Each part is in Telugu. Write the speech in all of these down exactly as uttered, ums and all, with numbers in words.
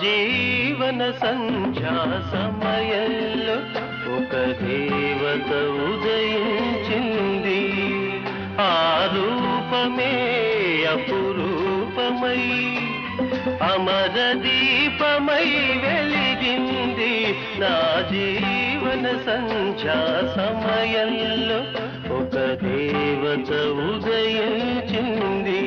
జీవన సంధ్యా సమయంలో ఒక దేవత ఉదయించింది. ఆ రూపమే అపురూపమై అమర దీపమై వెలిగింది. నా జీవన సంధ్యా సమయంలో ఒక దేవత ఉదయించింది.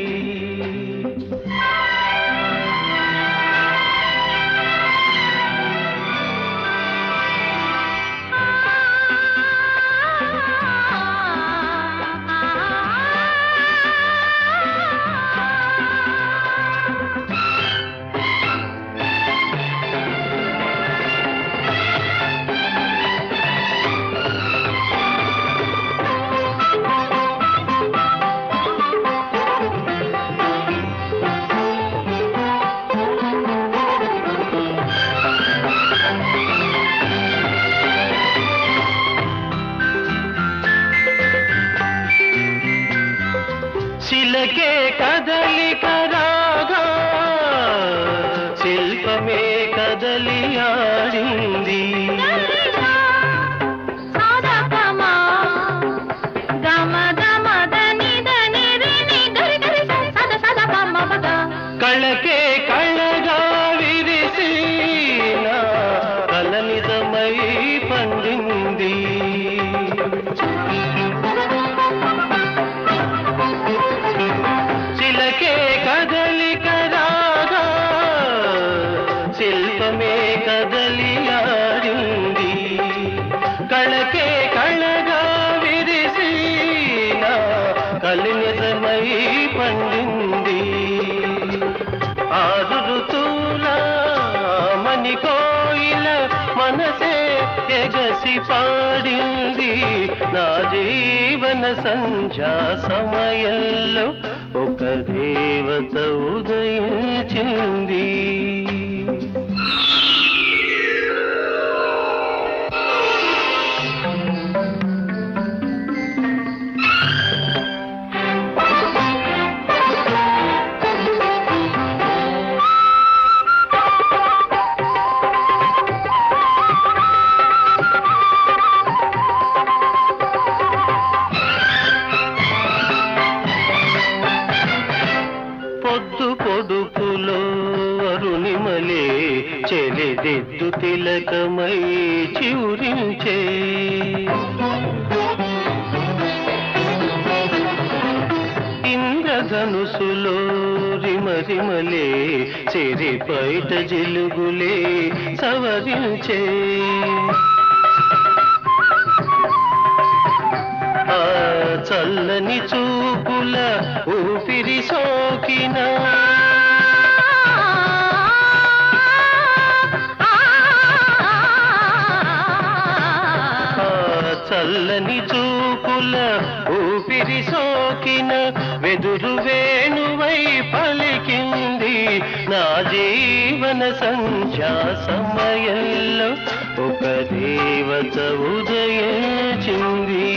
శిలకే కదలిక రాగా శిల్పమే కదలి ఆడింది. కళకే కళగా విరిసి నా కల నిజమై పండింది. శిలకే కదలిక రాగా శిల్పమే కదలి ఆడింది. కళకే కళగా విరిసి నా కలి నిజమై పండింది. ఆరు ఋతువుల మణి కోయిల మనసే ఎగసి పాడింది. నా జీవన సంధ్యా సమయంలో ఒక దేవత ఉదయించింది. పొద్దు పొడుపులో అరుణిమలే చెలిదిద్దు తిలకమై చివురించే. ఇంద్రధనుసులో రిమరిమలే సిరి పైట జిలుగులే సవరించే. ఆ చల్లని చూపుల ఊపిరి సోకిన చల్లని చూపుల ఊపిరి సోకిన వెదురు వేణువై పలికింది. నా జీవన సంధ్యా సమయంలో ఒక దేవత ఉదయించింది.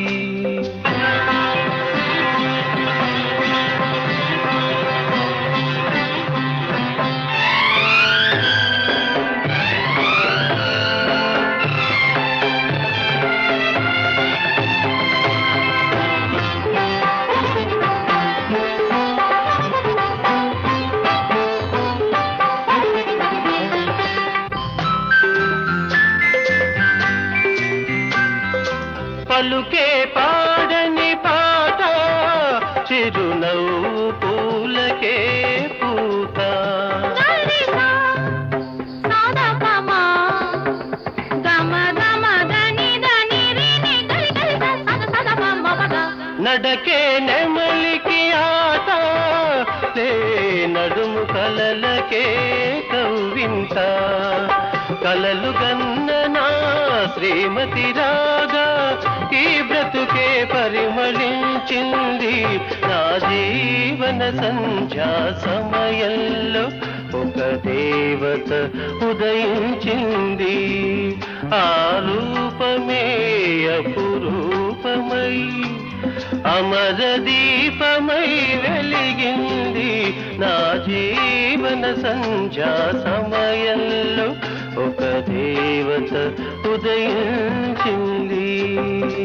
పలుకే పాడని పాట చిరునవ్వు పూలకే పూత. నడకే నెమలికి ఆట లే నడుము కలలకే కవ్వింత. కలలు గన్న నా శ్రీమతి రాగా ఈ బ్రతుకే పరిమళించింది. నా జీవన సంధ్యా సమయంలో ఒక దేవత ఉదయించింది. ఆ రూపమే అపురూపమై అమర దీపమై వెలిగింది నా జీవన సంధ్యా సమయంలో ఒక దేవత ఉదయించింది.